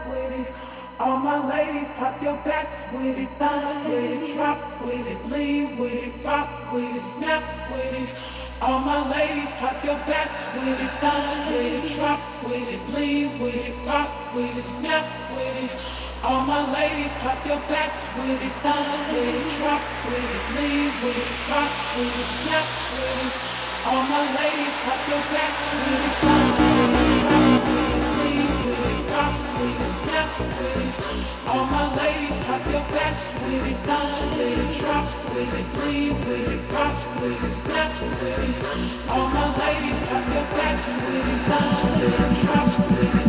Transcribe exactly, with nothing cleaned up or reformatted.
with it. All my ladies, pop your backs with it, bounce with it, drop with it, lean with it, rock with it, snap with it. All my ladies, pop your backs with it, bounce with it, drop with it, lean with it, rock with it, snap with it. All my ladies, pop your backs with it, bounce with it, drop with it, lean with it, rock with it, snap with it. All my ladies, pop your backs with it, bounce with it, drop with it, lean with it, rock with it, snap with it. All my ladies, pop your backs with it, bounce with it, drop with it, lean with it, rock with it, snap with it. All my ladies, pop your backs with it, bounce with it, drop with it.